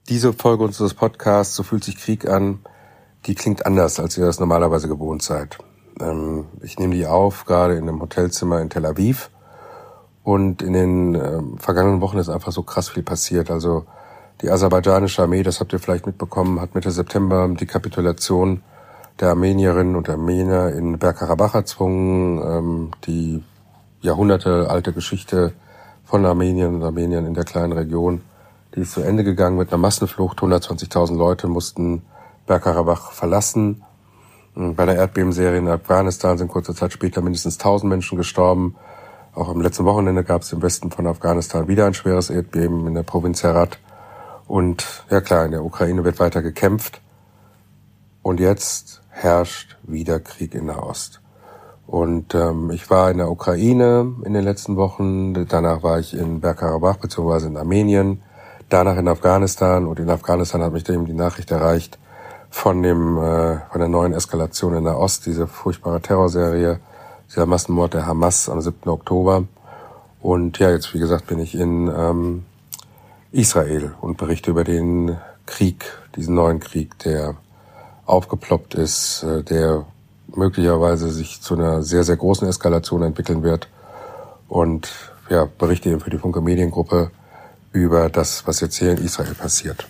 Diese Folge unseres Podcasts, so fühlt sich Krieg an, die klingt anders, als ihr das normalerweise gewohnt seid. Ich nehme die auf, gerade in einem Hotelzimmer in Tel Aviv. Und in den vergangenen Wochen ist einfach so krass viel passiert. Also die aserbaidschanische Armee, das habt ihr vielleicht mitbekommen, hat Mitte September die Kapitulation der Armenierinnen und Armenier in Bergkarabach erzwungen. Die jahrhundertealte Geschichte von Armeniern und Armeniern in der kleinen Region, die ist zu Ende gegangen mit einer Massenflucht. 120.000 Leute mussten Bergkarabach verlassen. Bei einer Erdbebenserie in Afghanistan sind kurze Zeit später mindestens 1.000 Menschen gestorben. Auch am letzten Wochenende gab es im Westen von Afghanistan wieder ein schweres Erdbeben in der Provinz Herat. Und ja klar, in der Ukraine wird weiter gekämpft. Und jetzt herrscht wieder Krieg in Nahost. Und ich war in der Ukraine in den letzten Wochen. Danach war ich in Bergkarabach bzw. in Armenien. Danach in Afghanistan. Und in Afghanistan hat mich dann eben die Nachricht erreicht von der neuen Eskalation in Nahost, diese furchtbare Terrorserie, dieser Massenmord der Hamas am 7. Oktober. Und ja, jetzt wie gesagt bin ich in Israel und berichte über den Krieg, diesen neuen Krieg, der aufgeploppt ist, der möglicherweise sich zu einer sehr, sehr großen Eskalation entwickeln wird. Und ja, berichte eben für die Funke Mediengruppe über das, was jetzt hier in Israel passiert.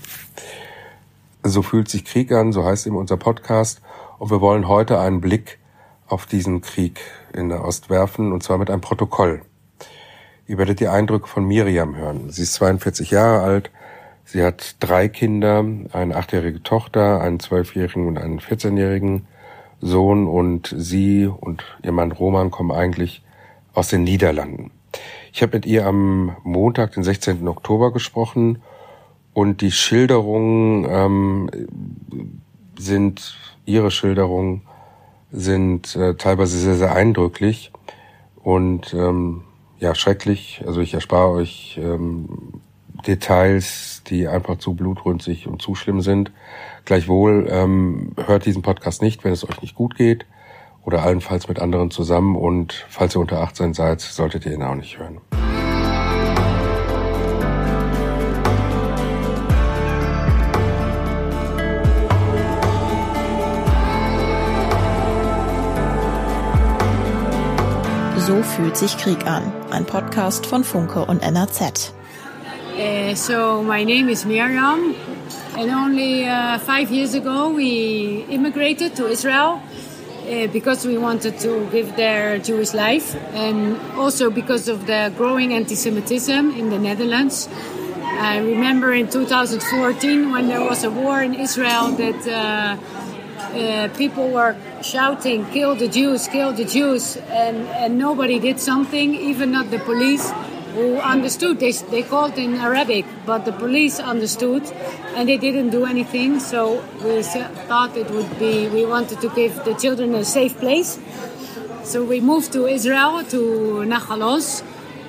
So fühlt sich Krieg an, so heißt eben unser Podcast. Und wir wollen heute einen Blick auf diesen Krieg in der Ost werfen, und zwar mit einem Protokoll. Ihr werdet die Eindrücke von Miriam hören. Sie ist 42 Jahre alt. Sie hat 3 Kinder, eine 8-jährige Tochter, einen 12-jährigen und einen 14-jährigen Sohn. Und sie und ihr Mann Roman kommen eigentlich aus den Niederlanden. Ich habe mit ihr am Montag, den 16. Oktober, gesprochen. Und die Schilderungen ihre Schilderungen sind teilweise sehr, sehr eindrücklich und schrecklich. Also ich erspare euch Details, die einfach zu blutrünstig und zu schlimm sind. Gleichwohl hört diesen Podcast nicht, wenn es euch nicht gut geht, oder allenfalls mit anderen zusammen. Und falls ihr unter 18 seid, solltet ihr ihn auch nicht hören. So fühlt sich Krieg an. Ein Podcast von Funke und NRZ. So my name is Miriam, and only 5 years ago we immigrated to Israel because we wanted to give there Jewish life, and also because of the growing anti-Semitism in the Netherlands. I remember in 2014 when there was a war in Israel that people were shouting, kill the Jews, and nobody did something, even not the police, who understood. They called in Arabic, but the police understood, and they didn't do anything. So we thought we wanted to give the children a safe place. So we moved to Israel, to Nahal Oz.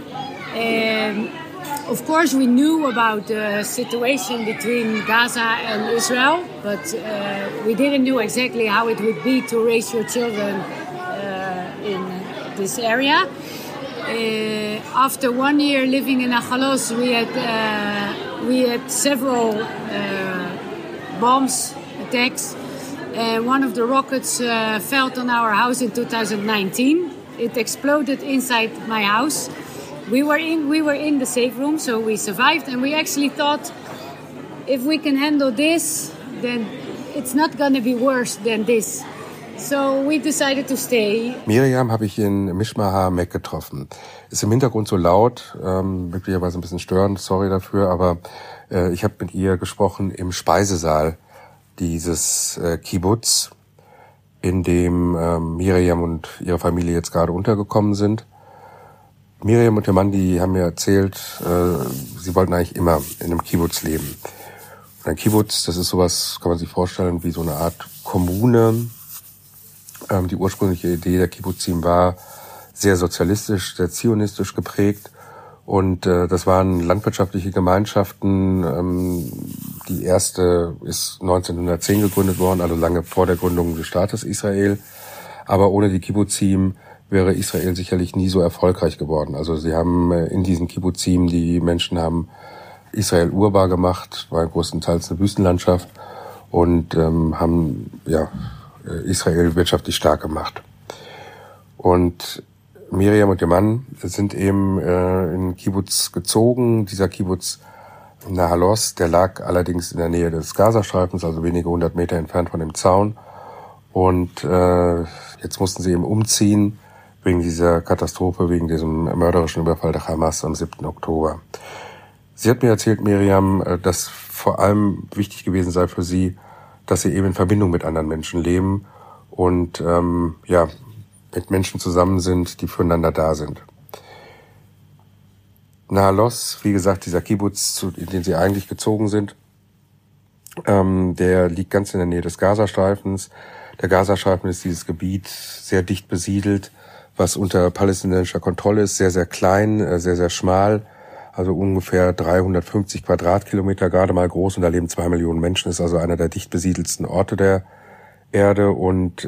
Of course, we knew about the situation between Gaza and Israel, but we didn't know exactly how it would be to raise your children in this area. After 1 year living in Nahal Oz, we had several bombs attacks. One of the rockets fell on our house in 2019. It exploded inside my house. We were in the safe room, so we survived, and we actually thought, if we can handle this, then it's not going to be worse than this. So we decided to stay. Miriam habe ich in Mishmah Mek getroffen. Ist im Hintergrund so laut, möglicherweise ein bisschen störend, sorry dafür, aber ich habe mit ihr gesprochen im Speisesaal dieses Kibbutz, in dem Miriam und ihre Familie jetzt gerade untergekommen sind. Miriam und ihr Mann, die haben mir erzählt, sie wollten eigentlich immer in einem Kibbutz leben. Und ein Kibbutz, das ist sowas, kann man sich vorstellen, wie so eine Art Kommune. Die ursprüngliche Idee der Kibbutzim war sehr sozialistisch, sehr zionistisch geprägt. Und das waren landwirtschaftliche Gemeinschaften. Die erste ist 1910 gegründet worden, also lange vor der Gründung des Staates Israel. Aber ohne die Kibbutzim wäre Israel sicherlich nie so erfolgreich geworden. Also sie haben in diesen Kibbutzim, die Menschen haben Israel urbar gemacht, war größtenteils eine Wüstenlandschaft und haben Israel wirtschaftlich stark gemacht. Und Miriam und ihr Mann sind eben in den Kibbutz gezogen. Dieser Kibbutz Nahalos, der lag allerdings in der Nähe des Gazastreifens, also wenige 100 Meter entfernt von dem Zaun. Und jetzt mussten sie eben umziehen wegen dieser Katastrophe, wegen diesem mörderischen Überfall der Hamas am 7. Oktober. Sie hat mir erzählt, Miriam, dass vor allem wichtig gewesen sei für sie, dass sie eben in Verbindung mit anderen Menschen leben und mit Menschen zusammen sind, die füreinander da sind. Nahalos, wie gesagt, dieser Kibbutz, in den sie eigentlich gezogen sind, der liegt ganz in der Nähe des Gazastreifens. Der Gazastreifen ist dieses Gebiet sehr dicht besiedelt, was unter palästinensischer Kontrolle ist, sehr, sehr klein, sehr, sehr schmal, also ungefähr 350 Quadratkilometer gerade mal groß und da leben 2 Millionen Menschen, ist also einer der dicht besiedelsten Orte der Erde und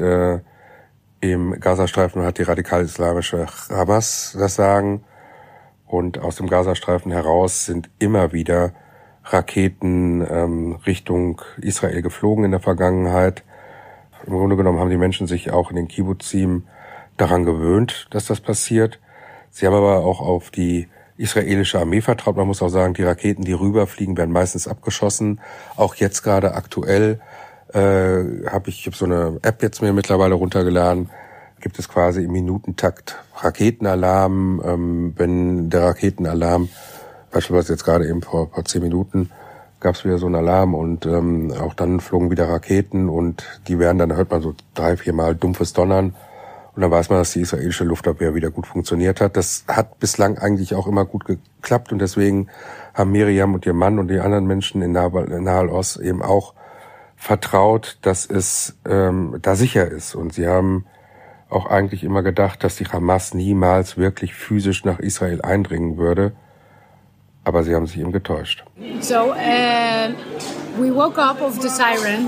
im Gazastreifen hat die radikal-islamische Hamas das Sagen und aus dem Gazastreifen heraus sind immer wieder Raketen Richtung Israel geflogen in der Vergangenheit. Im Grunde genommen haben die Menschen sich auch in den Kibbutzim daran gewöhnt, dass das passiert. Sie haben aber auch auf die israelische Armee vertraut. Man muss auch sagen, die Raketen, die rüberfliegen, werden meistens abgeschossen. Auch jetzt gerade aktuell habe ich so eine App jetzt mir mittlerweile runtergeladen. Gibt es quasi im Minutentakt Raketenalarm. Wenn der Raketenalarm, beispielsweise jetzt gerade eben vor 10 Minuten, gab es wieder so einen Alarm und auch dann flogen wieder Raketen und die werden dann, hört man so 3-4 Mal dumpfes Donnern und dann weiß man, dass die israelische Luftabwehr wieder gut funktioniert hat. Das hat bislang eigentlich auch immer gut geklappt und deswegen haben Miriam und ihr Mann und die anderen Menschen in Nahalos eben auch vertraut, dass es da sicher ist und sie haben auch eigentlich immer gedacht, dass die Hamas niemals wirklich physisch nach Israel eindringen würde. Aber sie haben sich eben getäuscht. So we woke up of the siren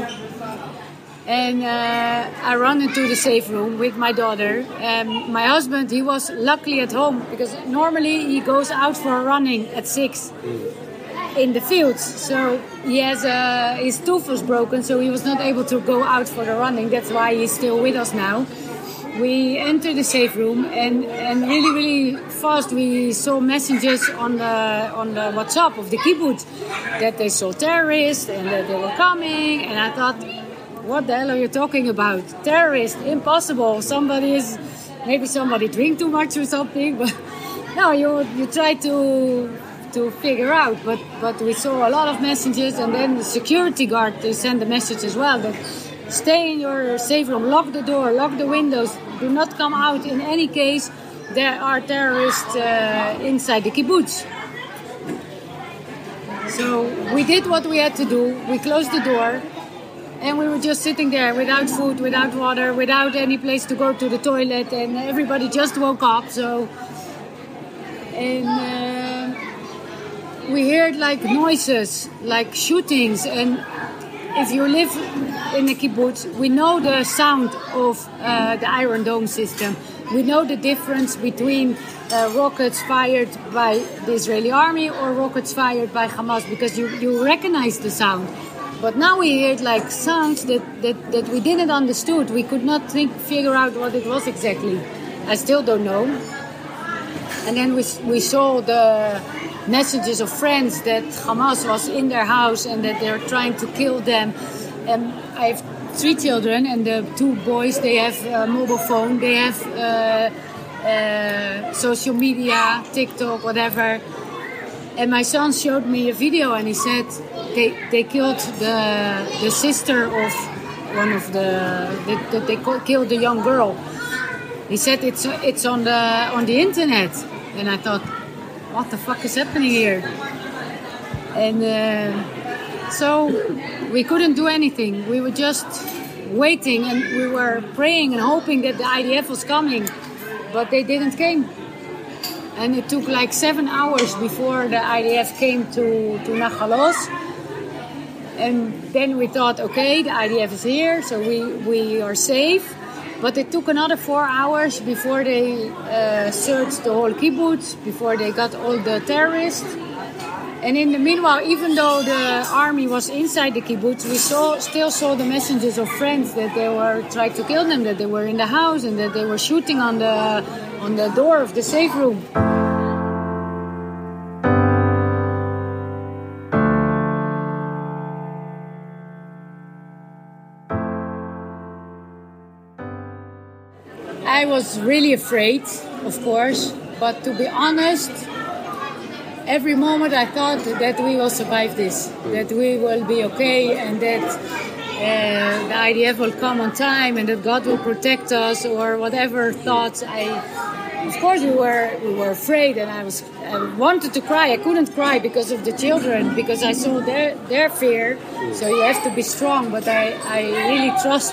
and I ran into the safe room with my daughter. My husband, he was luckily at home because normally he goes out for running at 6 in the fields. So he has his tooth was broken, so he was not able to go out for the running. That's why he's still with us now. We entered the safe room and really, really fast we saw messages on the WhatsApp of the kibbutz that they saw terrorists and that they were coming. And I thought, what the hell are you talking about? Terrorists? Impossible. Maybe somebody drink too much or something. But no, you try to figure out. But we saw a lot of messages and then the security guard, they sent a message as well that stay in your safe room, lock the door, lock the windows, do not come out in any case. There are terrorists inside the kibbutz. So we did what we had to do. We closed the door and we were just sitting there without food, without water, without any place to go to the toilet, and everybody just woke up. We heard like noises, like shootings, and if you live in a kibbutz, we know the sound of the Iron Dome system. We know the difference between rockets fired by the Israeli army or rockets fired by Hamas because you recognize the sound. But now we heard like sounds that we didn't understood. We could not figure out what it was exactly. I still don't know. And then we saw the messages of friends that Hamas was in their house and that they're trying to kill them. I have 3 children, and the 2 boys, they have a mobile phone, they have social media, TikTok, whatever. And my son showed me a video and he said they killed the sister of one of they killed the young girl. He said it's on the internet. And I thought, what the fuck is happening here? And so we couldn't do anything. We were just waiting and we were praying and hoping that the IDF was coming. But they didn't come. And it took like 7 hours before the IDF came to Nahalos. And then we thought, okay, the IDF is here, so we are safe. But it took another 4 hours before they searched the whole kibbutz, before they got all the terrorists. And in the meanwhile, even though the army was inside the kibbutz, we still saw the messages of friends that they were trying to kill them, that they were in the house, and that they were shooting on the door of the safe room. I was really afraid, of course, but to be honest, every moment I thought that we will survive this, that we will be okay, and that the IDF will come on time, and that God will protect us, or whatever thoughts. Of course, we were afraid, and I wanted to cry. I couldn't cry because of the children, because I saw their fear. So you have to be strong, but I really trust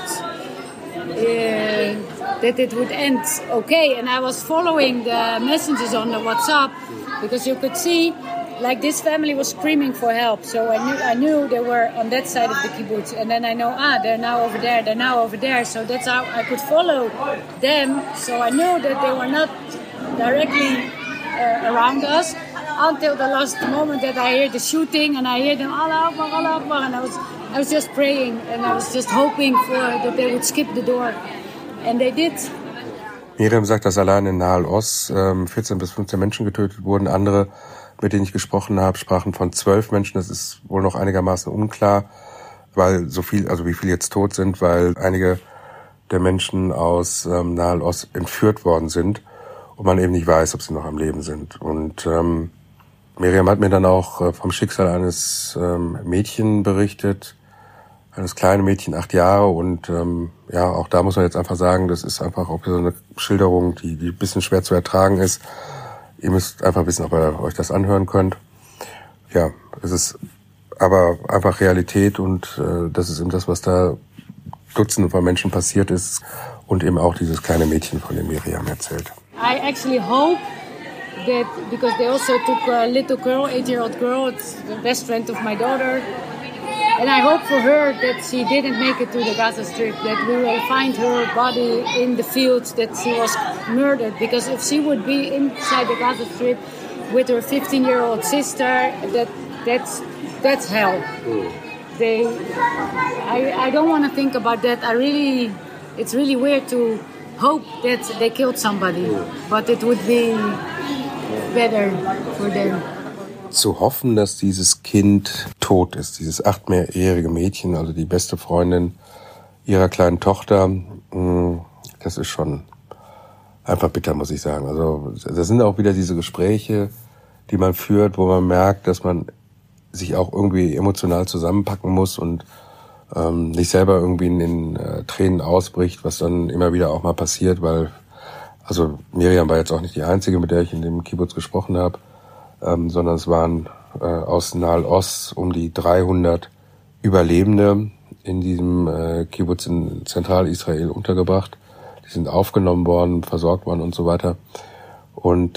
that it would end okay. And I was following the messages on the WhatsApp, because you could see, like, this family was screaming for help. So I knew they were on that side of the kibbutz. And then I know, they're now over there, they're now over there. So that's how I could follow them. So I knew that they were not directly around us until the last moment that I hear the shooting and I hear them, Allah Akbar, Allah Akbar. And I was just praying, and I was just hoping that they would skip the door. And they did. Miriam sagt, dass allein in Nahal Oz 14 bis 15 Menschen getötet wurden. Andere, mit denen ich gesprochen habe, sprachen von 12 Menschen. Das ist wohl noch einigermaßen unklar, weil wie viele jetzt tot sind, weil einige der Menschen aus Nahal Oz entführt worden sind und man eben nicht weiß, ob sie noch am Leben sind. Und Miriam hat mir dann auch vom Schicksal eines Mädchen berichtet, eines kleinen Mädchen, 8 Jahre, und auch da muss man jetzt einfach sagen, das ist einfach auch so eine Schilderung, die ein bisschen schwer zu ertragen ist. Ihr müsst einfach wissen, ob ihr euch das anhören könnt. Ja, es ist aber einfach Realität, und das ist eben das, was da Dutzenden von Menschen passiert ist, und eben auch dieses kleine Mädchen, von dem Miriam erzählt. I actually hope that, because they also took a little girl, 8-year-old girl, it's the best friend of my daughter. And I hope for her that she didn't make it to the Gaza Strip, that we will find her body in the fields, that she was murdered. Because if she would be inside the Gaza Strip with her 15-year-old sister, that's hell. I don't want to think about that. It's really weird to hope that they killed somebody, but it would be better for them. Zu hoffen, dass dieses Kind tot ist, dieses 8-jährige Mädchen, also die beste Freundin ihrer kleinen Tochter, das ist schon einfach bitter, muss ich sagen. Also das sind auch wieder diese Gespräche, die man führt, wo man merkt, dass man sich auch irgendwie emotional zusammenpacken muss und nicht selber irgendwie in den Tränen ausbricht, was dann immer wieder auch mal passiert, weil, also Miriam war jetzt auch nicht die Einzige, mit der ich in dem Kibbutz gesprochen habe, sondern es waren aus Nahal Oz um die 300 Überlebende in diesem Kibbutz in Zentralisrael untergebracht. Die sind aufgenommen worden, versorgt worden und so weiter. Und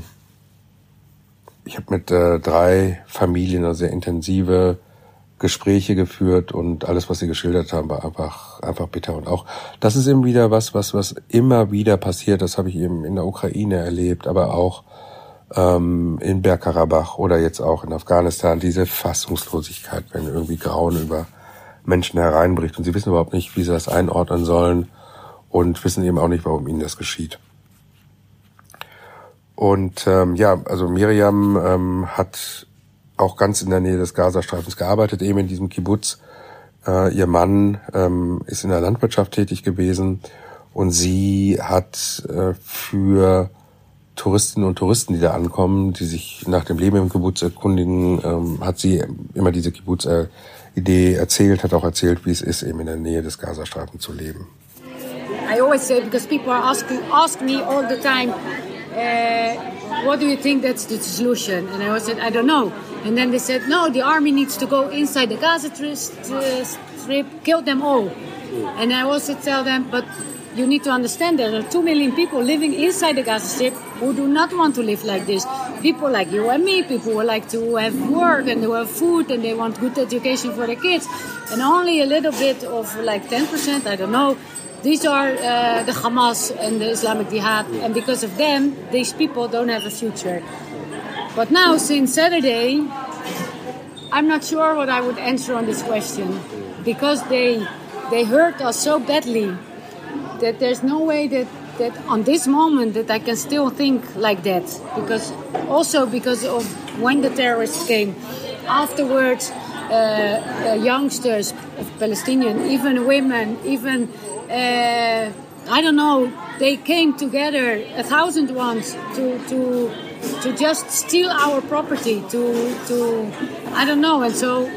ich habe mit 3 Familien also sehr intensive Gespräche geführt, und alles, was sie geschildert haben, war einfach bitter. Und auch das ist eben wieder was immer wieder passiert. Das habe ich eben in der Ukraine erlebt, aber auch in Bergkarabach oder jetzt auch in Afghanistan, diese Fassungslosigkeit, wenn irgendwie Grauen über Menschen hereinbricht und sie wissen überhaupt nicht, wie sie das einordnen sollen und wissen eben auch nicht, warum ihnen das geschieht. Und also Miriam hat auch ganz in der Nähe des Gazastreifens gearbeitet, eben in diesem Kibbutz. Ihr Mann ist in der Landwirtschaft tätig gewesen, und sie hat für Touristinnen und Touristen, die da ankommen, die sich nach dem Leben im Kibbutz erkundigen, hat sie immer diese Kibbutz-Idee erzählt, hat auch erzählt, wie es ist, eben in der Nähe des Gazastreifens zu leben. I always say, because people ask me all the time, what do you think that's the solution? And I always said, I don't know. And then they said, no, the army needs to go inside the Gaza Strip, kill them all. And I also tell them, but you need to understand there are 2 million people living inside the Gaza Strip who do not want to live like this. People like you and me, people who like to have work and to have food and they want good education for their kids. And only a little bit of like 10%, I don't know, these are the Hamas and the Islamic Jihad. And because of them, these people don't have a future. But now, since Saturday, I'm not sure what I would answer on this question, because they hurt us so badly that there's no way that on this moment that I can still think like that, because of when the terrorists came. Afterwards, youngsters of Palestinian, even women, even I don't know, they came together 1,000 ones to just steal our property, to I don't know, and so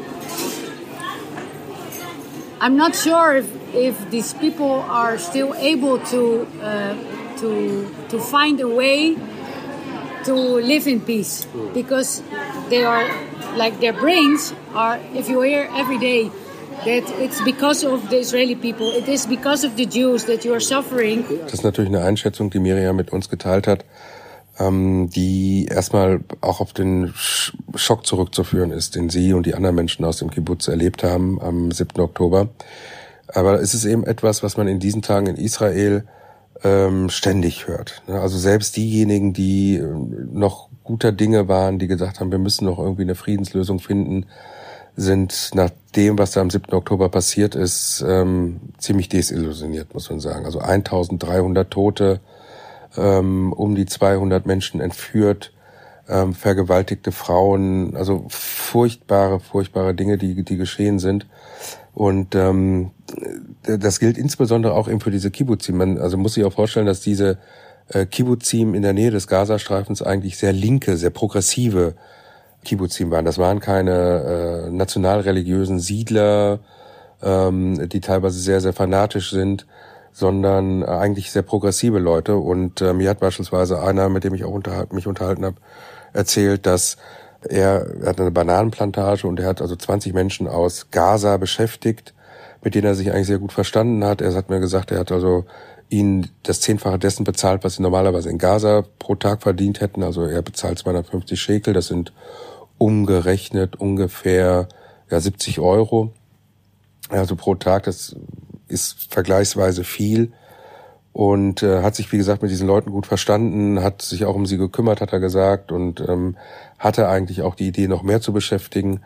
I'm not sure if these people are still able to find a way to live in peace, because they are like, their brains are, if you hear every day that it's because of the Israeli people, it is because of the Jews that you are suffering. Das ist natürlich eine Einschätzung, die Miriam mit uns geteilt hat, die erstmal auch auf den Schock zurückzuführen ist, den sie und die anderen Menschen aus dem Kibbutz erlebt haben am 7. Oktober. Aber es ist eben etwas, was man in diesen Tagen in Israel ständig hört. Also selbst diejenigen, die noch guter Dinge waren, die gesagt haben, wir müssen noch irgendwie eine Friedenslösung finden, sind nach dem, was da am 7. Oktober passiert ist, ziemlich desillusioniert, muss man sagen. Also 1.300 Tote, um die 200 Menschen entführt, vergewaltigte Frauen, also furchtbare Dinge, die geschehen sind. Und das gilt insbesondere auch eben für diese Kibbutzim. Man muss sich auch vorstellen, dass diese Kibbutzim in der Nähe des Gazastreifens eigentlich sehr linke, sehr progressive Kibbutzim waren. Das waren keine nationalreligiösen Siedler, die teilweise sehr, sehr fanatisch sind, sondern eigentlich sehr progressive Leute. Und mir hat beispielsweise einer, mit dem ich auch mich unterhalten habe, erzählt, dass er hat eine Bananenplantage und er hat also 20 Menschen aus Gaza beschäftigt, mit denen er sich eigentlich sehr gut verstanden hat. Er hat mir gesagt, er hat also ihnen das 10-fache dessen bezahlt, was sie normalerweise in Gaza pro Tag verdient hätten. Also er bezahlt 250 Shekel, das sind umgerechnet ungefähr 70 €. Also pro Tag, das ist vergleichsweise viel. Und hat sich, wie gesagt, mit diesen Leuten gut verstanden, hat sich auch um sie gekümmert, hat er gesagt, und hatte eigentlich auch die Idee, noch mehr zu beschäftigen.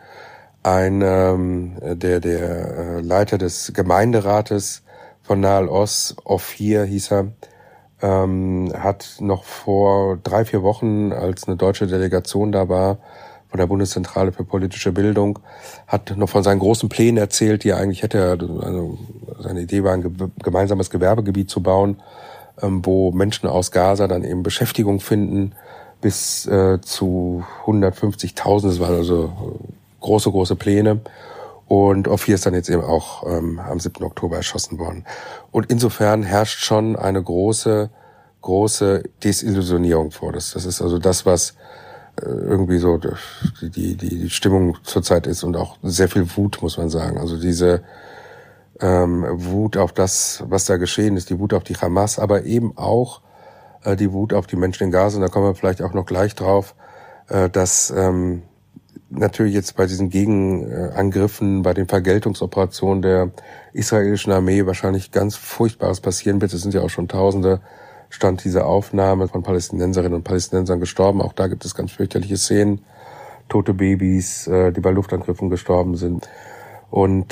Der Leiter des Gemeinderates von Naal Oz, Ophir hieß er, hat noch vor 3-4 Wochen, als eine deutsche Delegation da war, von der Bundeszentrale für politische Bildung, hat noch von seinen großen Plänen erzählt, die er eigentlich hätte. Also seine Idee war, ein gemeinsames Gewerbegebiet zu bauen, wo Menschen aus Gaza dann eben Beschäftigung finden, bis zu 150.000. Das waren also große Pläne. Und Ophir ist dann jetzt eben auch am 7. Oktober erschossen worden. Und insofern herrscht schon eine große Desillusionierung vor. Das ist also das, was irgendwie so die Stimmung zurzeit ist, und auch sehr viel Wut, muss man sagen. Also diese Wut auf das, was da geschehen ist, die Wut auf die Hamas, aber eben auch die Wut auf die Menschen in Gaza. Und da kommen wir vielleicht auch noch gleich drauf, dass natürlich jetzt bei diesen Gegenangriffen, bei den Vergeltungsoperationen der israelischen Armee wahrscheinlich ganz Furchtbares passieren wird. Es sind ja auch schon Tausende, Stand dieser Aufnahme, von Palästinenserinnen und Palästinensern gestorben. Auch da gibt es ganz fürchterliche Szenen. Tote Babys, die bei Luftangriffen gestorben sind. Und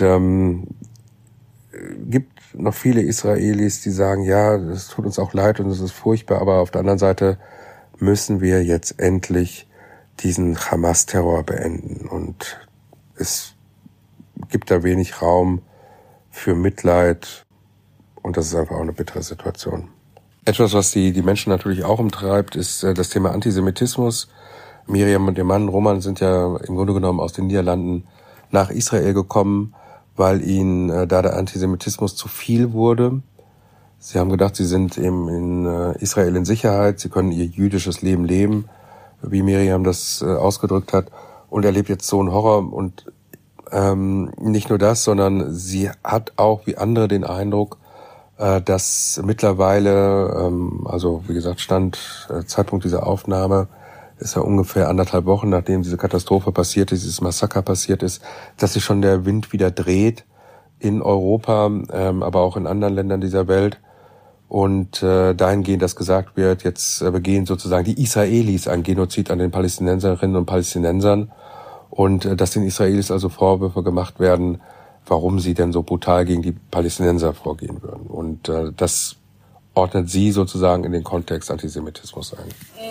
gibt noch viele Israelis, die sagen, ja, es tut uns auch leid und es ist furchtbar, aber auf der anderen Seite müssen wir jetzt endlich diesen Hamas-Terror beenden. Und es gibt da wenig Raum für Mitleid, und das ist einfach auch eine bittere Situation. Etwas, was die Menschen natürlich auch umtreibt, ist das Thema Antisemitismus. Miriam und ihr Mann Roman sind ja im Grunde genommen aus den Niederlanden nach Israel gekommen, weil ihnen da der Antisemitismus zu viel wurde. Sie haben gedacht, sie sind eben in Israel in Sicherheit, sie können ihr jüdisches Leben leben, wie Miriam das ausgedrückt hat, und erlebt jetzt so einen Horror. Und nicht nur das, sondern sie hat auch wie andere den Eindruck, dass mittlerweile, also wie gesagt, Zeitpunkt dieser Aufnahme ist ja ungefähr 1,5 Wochen, nachdem diese Katastrophe passiert ist, dieses Massaker passiert ist, dass sich schon der Wind wieder dreht in Europa, aber auch in anderen Ländern dieser Welt. Und dahingehend, dass gesagt wird, jetzt begehen sozusagen die Israelis ein Genozid an den Palästinenserinnen und Palästinensern. und dass den Israelis also Vorwürfe gemacht werden, warum sie denn so brutal gegen die Palästinenser vorgehen würden. Und das ordnet sie sozusagen in den Kontext Antisemitismus ein.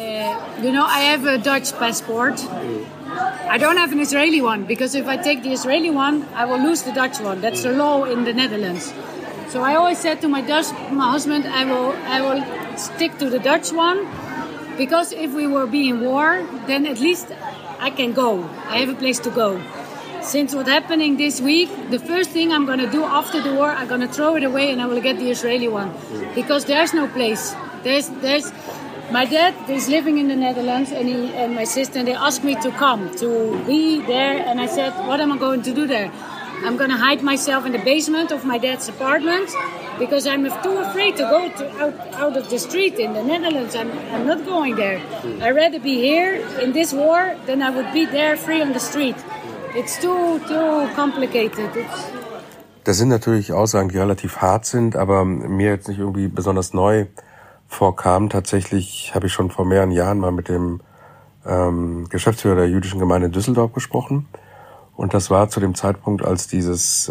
I have a Dutch passport. I don't have an Israeli one, because if I take the Israeli one, I will lose the Dutch one. That's the law in the Netherlands. So I always said to my husband, I will stick to the Dutch one, because if we will be in war, then at least I can go. I have a place to go. Since what's happening this week, the first thing I'm going to do after the war, I'm going to throw it away and I will get the Israeli one, because there's no place. There's my dad is living in the Netherlands, and my sister, and they asked me to come, to be there, and I said, what am I going to do there? I'm going to hide myself in the basement of my dad's apartment, because I'm too afraid to go out of the street in the Netherlands. I'm not going there. I'd rather be here in this war than I would be there free on the street. It's too complicated. Das sind natürlich Aussagen, die relativ hart sind, aber mir jetzt nicht irgendwie besonders neu vorkamen. Tatsächlich habe ich schon vor mehreren Jahren mal mit dem Geschäftsführer der jüdischen Gemeinde in Düsseldorf gesprochen. Und das war zu dem Zeitpunkt, als dieses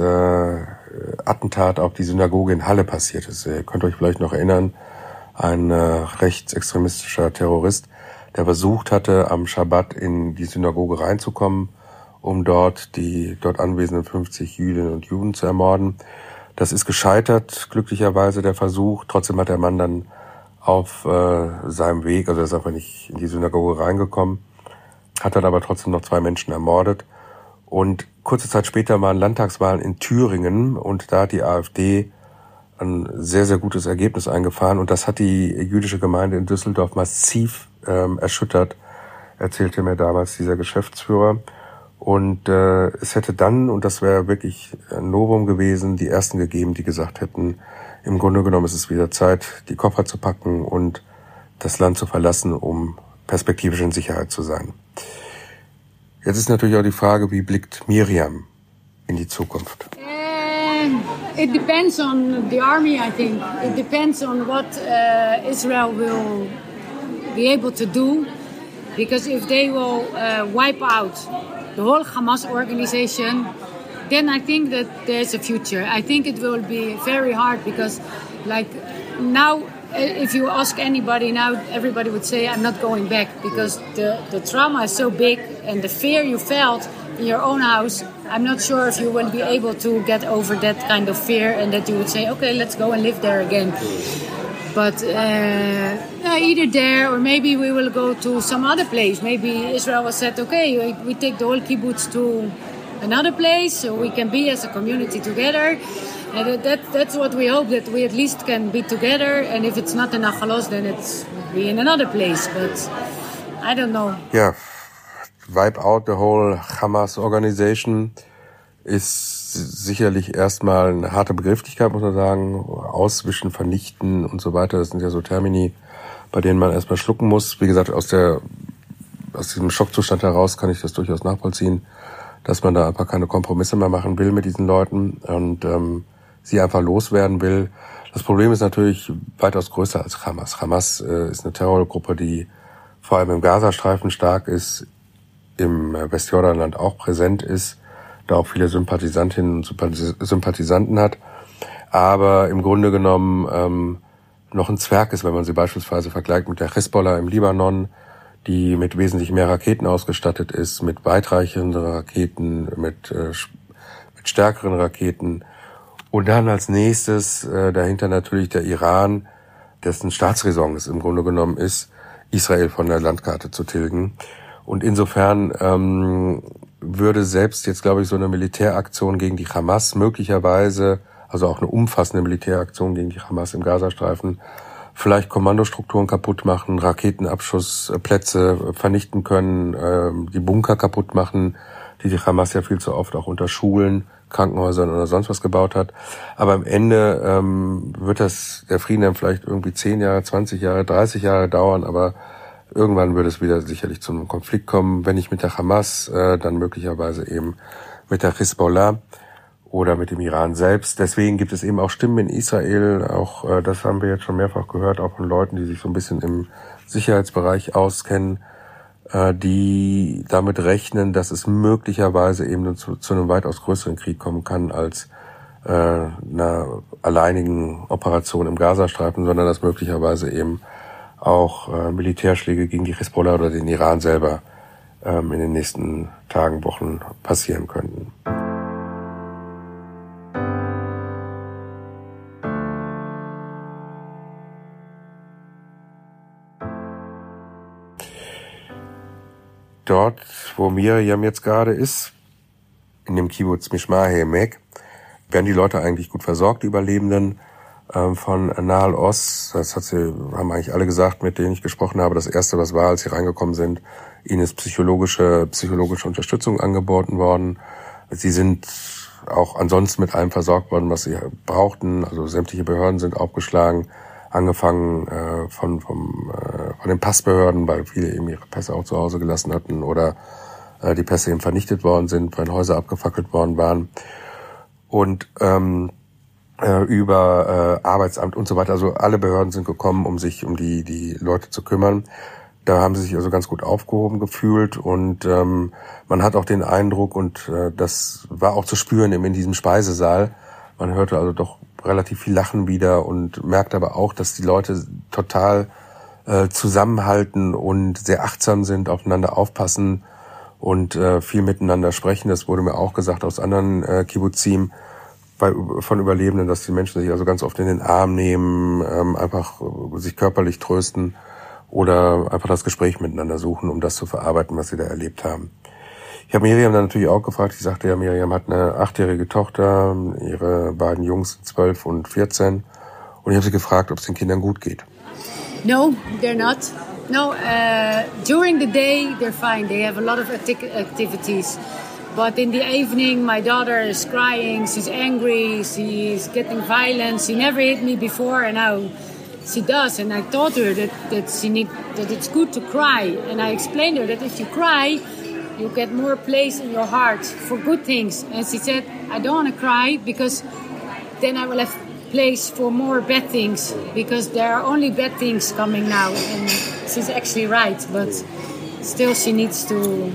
Attentat auf die Synagoge in Halle passiert ist. Ihr könnt euch vielleicht noch erinnern, ein rechtsextremistischer Terrorist, der versucht hatte, am Schabbat in die Synagoge reinzukommen, um dort die dort anwesenden 50 Jüdinnen und Juden zu ermorden. Das ist gescheitert, glücklicherweise der Versuch. Trotzdem hat der Mann dann auf seinem Weg, also er ist einfach nicht in die Synagoge reingekommen, hat dann aber trotzdem noch 2 Menschen ermordet. Und kurze Zeit später waren Landtagswahlen in Thüringen und da hat die AfD ein sehr, sehr gutes Ergebnis eingefahren und das hat die jüdische Gemeinde in Düsseldorf massiv erschüttert, erzählte mir damals dieser Geschäftsführer. Und es hätte dann, und das wäre wirklich ein Novum gewesen, die Ersten gegeben, die gesagt hätten, im Grunde genommen ist es wieder Zeit, die Koffer zu packen und das Land zu verlassen, um perspektivisch in Sicherheit zu sein. Jetzt ist natürlich auch die Frage, wie blickt Miriam in die Zukunft? It depends on the army, I think. It depends on what Israel will be able to do. Because if they will wipe out the whole Hamas organization, then I think that there's a future. I think it will be very hard because, like, now, if you ask anybody now, everybody would say, I'm not going back, because the trauma is so big and the fear you felt in your own house, I'm not sure if you will be able to get over that kind of fear and that you would say, okay, let's go and live there again. But either there or maybe we will go to some other place. Maybe Israel has said, okay, we take the whole kibbutz to another place so we can be as a community together. And that's what we hope, that we at least can be together. And if it's not in Achalos, then it's be in another place. But I don't know. Ja, wipe out the whole Hamas Organization ist sicherlich erstmal eine harte Begrifflichkeit, muss man sagen. Auswischen, vernichten und so weiter. Das sind ja so Termini, bei denen man erstmal schlucken muss. Wie gesagt, aus diesem Schockzustand heraus kann ich das durchaus nachvollziehen, dass man da einfach keine Kompromisse mehr machen will mit diesen Leuten und sie einfach loswerden will. Das Problem ist natürlich weitaus größer als Hamas. Hamas ist eine Terrorgruppe, die vor allem im Gazastreifen stark ist, im Westjordanland auch präsent ist, da auch viele Sympathisantinnen und Sympathisanten hat, aber im Grunde genommen noch ein Zwerg ist, wenn man sie beispielsweise vergleicht mit der Hisbollah im Libanon, die mit wesentlich mehr Raketen ausgestattet ist, mit weitreichenden Raketen, mit stärkeren Raketen. Und dann als nächstes dahinter natürlich der Iran, dessen Staatsräson es im Grunde genommen ist, Israel von der Landkarte zu tilgen. Und insofern würde selbst jetzt, glaube ich, so eine Militäraktion gegen die Hamas möglicherweise, also auch eine umfassende Militäraktion gegen die Hamas im Gazastreifen, vielleicht Kommandostrukturen kaputt machen, Raketenabschussplätze vernichten können, die Bunker kaputt machen, die Hamas ja viel zu oft auch unter Schulen, Krankenhäusern oder sonst was gebaut hat. Aber am Ende wird der Frieden dann vielleicht irgendwie 10 Jahre, 20 Jahre, 30 Jahre dauern, aber irgendwann wird es wieder sicherlich zu einem Konflikt kommen, wenn nicht mit der Hamas, dann möglicherweise eben mit der Hisbollah oder mit dem Iran selbst. Deswegen gibt es eben auch Stimmen in Israel, auch das haben wir jetzt schon mehrfach gehört, auch von Leuten, die sich so ein bisschen im Sicherheitsbereich auskennen, die damit rechnen, dass es möglicherweise eben zu einem weitaus größeren Krieg kommen kann als einer alleinigen Operation im Gazastreifen, sondern dass möglicherweise eben auch Militärschläge gegen die Hisbollah oder den Iran selber in den nächsten Tagen, Wochen passieren könnten. Dort, wo Miriam jetzt gerade ist, in dem Kibbutz Mishmar Emek, werden die Leute eigentlich gut versorgt, die Überlebenden von Nahal Oz. Das haben eigentlich alle gesagt, mit denen ich gesprochen habe. Das Erste, was war, als sie reingekommen sind, ihnen ist psychologische Unterstützung angeboten worden. Sie sind auch ansonsten mit allem versorgt worden, was sie brauchten. Also sämtliche Behörden sind aufgeschlagen, angefangen von den Passbehörden, weil viele eben ihre Pässe auch zu Hause gelassen hatten oder die Pässe eben vernichtet worden sind, weil Häuser abgefackelt worden waren. Und über Arbeitsamt und so weiter. Also alle Behörden sind gekommen, um sich um die Leute zu kümmern. Da haben sie sich also ganz gut aufgehoben gefühlt und man hat auch den Eindruck, und das war auch zu spüren in diesem Speisesaal, man hörte also doch relativ viel Lachen wieder und merkt aber auch, dass die Leute total zusammenhalten und sehr achtsam sind, aufeinander aufpassen und viel miteinander sprechen. Das wurde mir auch gesagt aus anderen Kibbutzim von Überlebenden, dass die Menschen sich also ganz oft in den Arm nehmen, einfach sich körperlich trösten oder einfach das Gespräch miteinander suchen, um das zu verarbeiten, was sie da erlebt haben. Ich habe Miriam dann natürlich auch gefragt. Ich sagte ja, Miriam hat eine 8-jährige Tochter, ihre beiden Jungs 12 und 14. Und ich habe sie gefragt, ob es den Kindern gut geht. No, they're not. No, during the day they're fine. They have a lot of activities. But in the evening, my daughter is crying, she's angry, she's getting violent. She never hit me before, and now she does. And I taught her that it's good to cry. And I explained her that if you cry, you get more place in your heart for good things. And she said, I don't want to cry because then I will have place for more bad things, because there are only bad things coming now. And she's actually right, but still she needs to...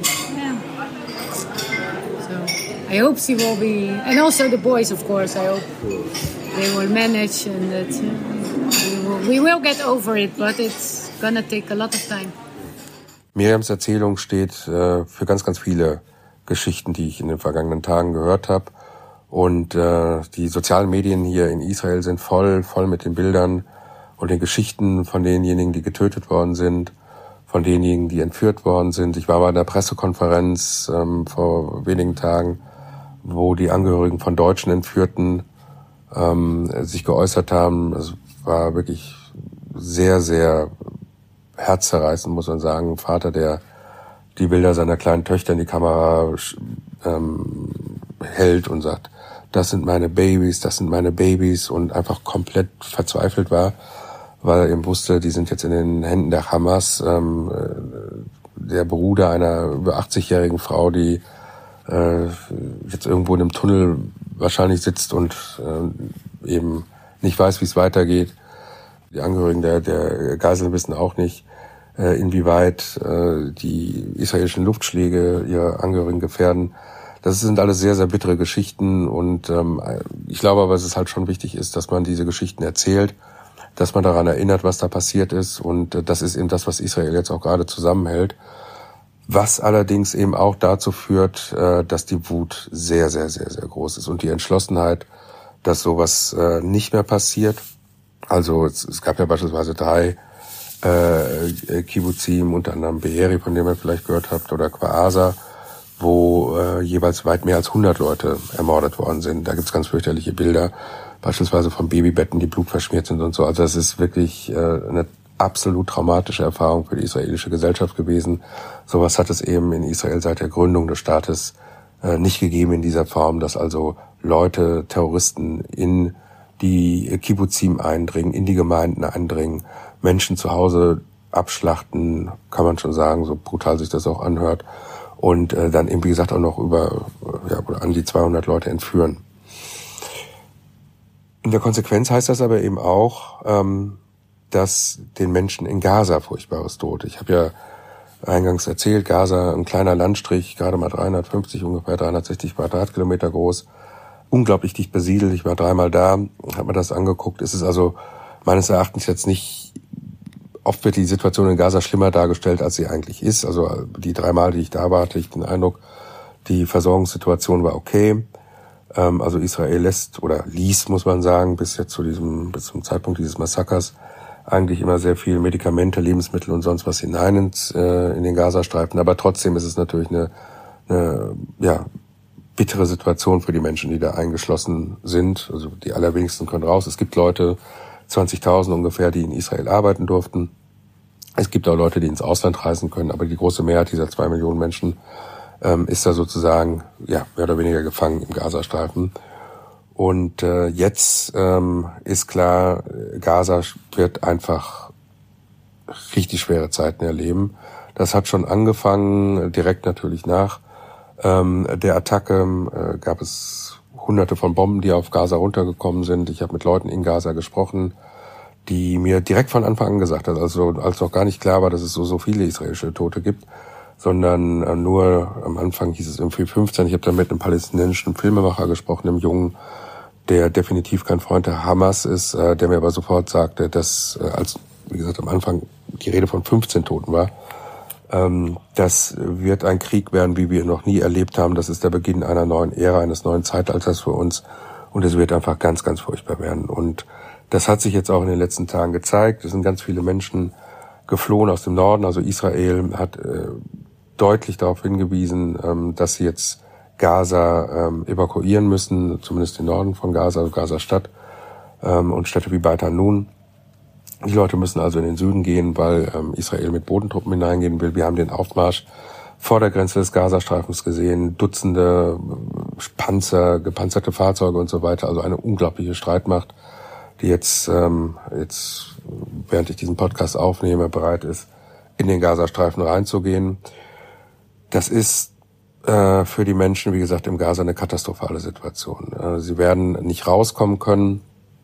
I hope she will be, and also the boys, of course. I hope they will manage, and that we will get over it, but it's gonna take a lot of time. Miriams Erzählung steht für ganz, ganz viele Geschichten, die ich in den vergangenen Tagen gehört habe. Und die sozialen Medien hier in Israel sind voll mit den Bildern und den Geschichten von denjenigen, die getötet worden sind, von denjenigen, die entführt worden sind. Ich war bei einer Pressekonferenz vor wenigen Tagen, wo die Angehörigen von deutschen Entführten sich geäußert haben. Es war wirklich sehr, sehr herzzerreißend, muss man sagen. Ein Vater, der die Bilder seiner kleinen Töchter in die Kamera hält und sagt, das sind meine Babys, und einfach komplett verzweifelt war, weil er eben wusste, die sind jetzt in den Händen der Hamas. Der Bruder einer über 80-jährigen Frau, die jetzt irgendwo in einem Tunnel wahrscheinlich sitzt und eben nicht weiß, wie es weitergeht. Die Angehörigen der Geiseln wissen auch nicht, inwieweit die israelischen Luftschläge ihre Angehörigen gefährden. Das sind alles sehr, sehr bittere Geschichten, und ich glaube aber, dass es halt schon wichtig ist, dass man diese Geschichten erzählt, dass man daran erinnert, was da passiert ist, und das ist eben das, was Israel jetzt auch gerade zusammenhält. Was allerdings eben auch dazu führt, dass die Wut sehr, sehr, sehr, sehr groß ist und die Entschlossenheit, dass sowas nicht mehr passiert. Also es gab ja beispielsweise 3 Kibbutzim, unter anderem Be'eri, von dem ihr vielleicht gehört habt, oder Kfar-Aza, wo jeweils weit mehr als 100 Leute ermordet worden sind. Da gibt's ganz fürchterliche Bilder, beispielsweise von Babybetten, die blutverschmiert sind und so. Also das ist wirklich eine absolut traumatische Erfahrung für die israelische Gesellschaft gewesen. Sowas hat es eben in Israel seit der Gründung des Staates nicht gegeben in dieser Form, dass also Leute, Terroristen in die Kibbutzim eindringen, in die Gemeinden eindringen, Menschen zu Hause abschlachten, kann man schon sagen, so brutal sich das auch anhört, und dann eben, wie gesagt, auch noch an die 200 Leute entführen. In der Konsequenz heißt das aber eben auch, dass den Menschen in Gaza Furchtbares droht. Ich habe ja eingangs erzählt, Gaza, ein kleiner Landstrich, gerade mal 360 Quadratkilometer groß, unglaublich dicht besiedelt. Ich war 3-mal da, habe mir das angeguckt. Es ist also meines Erachtens jetzt nicht, oft wird die Situation in Gaza schlimmer dargestellt, als sie eigentlich ist. Also die 3 Mal, die ich da war, hatte ich den Eindruck, die Versorgungssituation war okay. Also Israel ließ, muss man sagen, bis zum Zeitpunkt dieses Massakers eigentlich immer sehr viel Medikamente, Lebensmittel und sonst was hinein in den Gazastreifen. Aber trotzdem ist es natürlich eine bittere Situation für die Menschen, die da eingeschlossen sind. Also die allerwenigsten können raus. Es gibt Leute, 20.000 ungefähr, die in Israel arbeiten durften. Es gibt auch Leute, die ins Ausland reisen können, aber die große Mehrheit dieser 2 Millionen Menschen ist da sozusagen mehr oder weniger gefangen im Gazastreifen. Und jetzt ist klar, Gaza wird einfach richtig schwere Zeiten erleben. Das hat schon angefangen, direkt natürlich nach der Attacke gab es Hunderte von Bomben, die auf Gaza runtergekommen sind. Ich habe mit Leuten in Gaza gesprochen, die mir direkt von Anfang an gesagt haben, also als noch gar nicht klar war, dass es so viele israelische Tote gibt, sondern nur am Anfang hieß es irgendwie 15. Ich habe dann mit einem palästinensischen Filmemacher gesprochen, einem Jungen, der definitiv kein Freund der Hamas ist, der mir aber sofort sagte, dass, als, wie gesagt, am Anfang die Rede von 15 Toten war, das wird ein Krieg werden, wie wir ihn noch nie erlebt haben. Das ist der Beginn einer neuen Ära, eines neuen Zeitalters für uns. Und es wird einfach ganz, ganz furchtbar werden. Und das hat sich jetzt auch in den letzten Tagen gezeigt. Es sind ganz viele Menschen geflohen aus dem Norden. Also Israel hat deutlich darauf hingewiesen, dass sie jetzt Gaza evakuieren müssen, zumindest den Norden von Gaza, also Gaza-Stadt und Städte wie Beit Hanun. Die Leute müssen also in den Süden gehen, weil Israel mit Bodentruppen hineingehen will. Wir haben den Aufmarsch vor der Grenze des Gazastreifens gesehen, Dutzende Panzer, gepanzerte Fahrzeuge und so weiter. Also eine unglaubliche Streitmacht, die jetzt während ich diesen Podcast aufnehme, bereit ist, in den Gazastreifen reinzugehen. Das ist für die Menschen, wie gesagt, im Gaza eine katastrophale Situation. Sie werden nicht rauskommen können.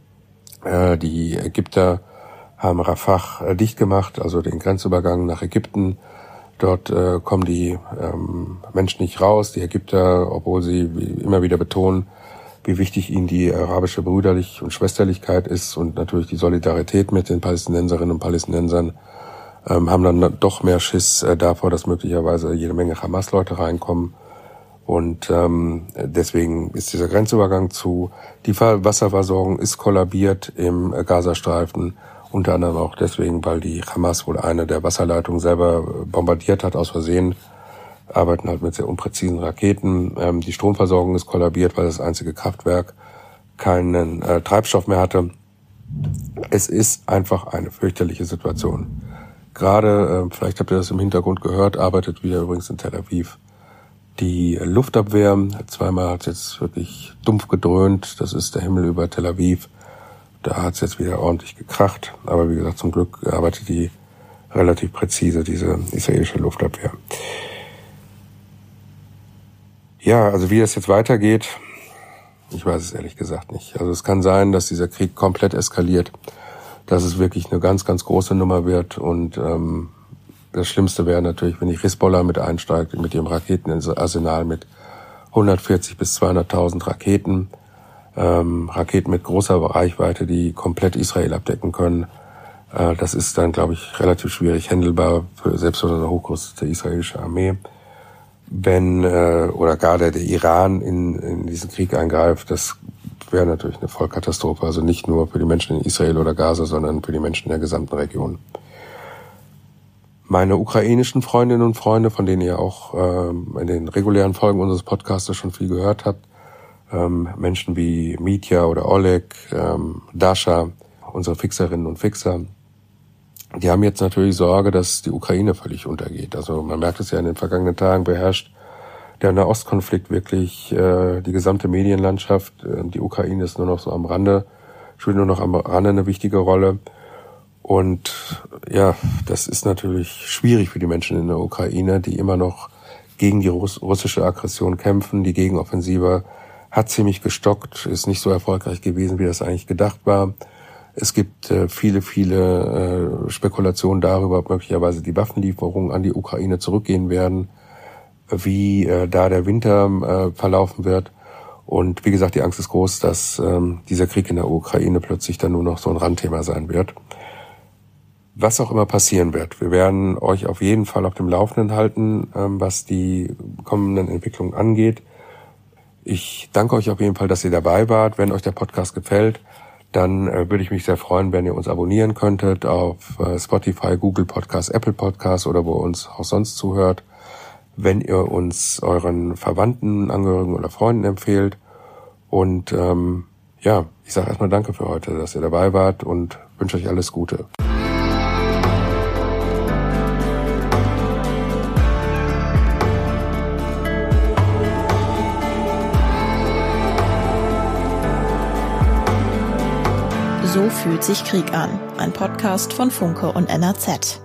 Die Ägypter haben Rafah dicht gemacht, also den Grenzübergang nach Ägypten. Dort kommen die Menschen nicht raus. Die Ägypter, obwohl sie immer wieder betonen, wie wichtig ihnen die arabische Brüderlich- und Schwesterlichkeit ist und natürlich die Solidarität mit den Palästinenserinnen und Palästinensern, haben dann doch mehr Schiss davor, dass möglicherweise jede Menge Hamas-Leute reinkommen. Und deswegen ist dieser Grenzübergang zu. Die Wasserversorgung ist kollabiert im Gazastreifen. Unter anderem auch deswegen, weil die Hamas wohl eine der Wasserleitungen selber bombardiert hat, aus Versehen. Arbeiten halt mit sehr unpräzisen Raketen. Die Stromversorgung ist kollabiert, weil das einzige Kraftwerk keinen Treibstoff mehr hatte. Es ist einfach eine fürchterliche Situation. Gerade, vielleicht habt ihr das im Hintergrund gehört, arbeitet wieder übrigens in Tel Aviv die Luftabwehr. 2-mal hat es jetzt wirklich dumpf gedröhnt. Das ist der Himmel über Tel Aviv. Da hat es jetzt wieder ordentlich gekracht. Aber wie gesagt, zum Glück arbeitet die relativ präzise, diese israelische Luftabwehr. Ja, also wie das jetzt weitergeht, ich weiß es ehrlich gesagt nicht. Also es kann sein, dass dieser Krieg komplett eskaliert, dass es wirklich eine ganz, ganz große Nummer wird. Und das Schlimmste wäre natürlich, wenn die Hisbollah mit einsteigt, mit ihrem Raketenarsenal mit 140.000 bis 200.000 Raketen. Raketen mit großer Reichweite, die komplett Israel abdecken können. Das ist dann, glaube ich, relativ schwierig handelbar, selbst für eine hochgerüstete israelische Armee. Wenn oder gar der Iran in diesen Krieg eingreift, das wäre natürlich eine Vollkatastrophe. Also nicht nur für die Menschen in Israel oder Gaza, sondern für die Menschen in der gesamten Region. Meine ukrainischen Freundinnen und Freunde, von denen ihr auch in den regulären Folgen unseres Podcasts schon viel gehört habt, Menschen wie Mitya oder Oleg, Dasha, unsere Fixerinnen und Fixer, die haben jetzt natürlich Sorge, dass die Ukraine völlig untergeht. Also man merkt es ja in den vergangenen Tagen, beherrscht der Nahostkonflikt wirklich die gesamte Medienlandschaft. Die Ukraine ist nur noch so am Rande, spielt nur noch am Rande eine wichtige Rolle. Und ja, das ist natürlich schwierig für die Menschen in der Ukraine, die immer noch gegen die russische Aggression kämpfen. Die Gegenoffensive hat ziemlich gestockt, ist nicht so erfolgreich gewesen, wie das eigentlich gedacht war. Es gibt viele Spekulationen darüber, ob möglicherweise die Waffenlieferungen an die Ukraine zurückgehen werden, wie da der Winter verlaufen wird. Und wie gesagt, die Angst ist groß, dass dieser Krieg in der Ukraine plötzlich dann nur noch so ein Randthema sein wird. Was auch immer passieren wird, wir werden euch auf jeden Fall auf dem Laufenden halten, was die kommenden Entwicklungen angeht. Ich danke euch auf jeden Fall, dass ihr dabei wart. Wenn euch der Podcast gefällt, dann würde ich mich sehr freuen, wenn ihr uns abonnieren könntet auf Spotify, Google Podcasts, Apple Podcasts oder wo ihr uns auch sonst zuhört. Wenn ihr uns euren Verwandten, Angehörigen oder Freunden empfehlt. Und ich sage erstmal danke für heute, dass ihr dabei wart und wünsche euch alles Gute. So fühlt sich Krieg an. Ein Podcast von Funke und NRZ.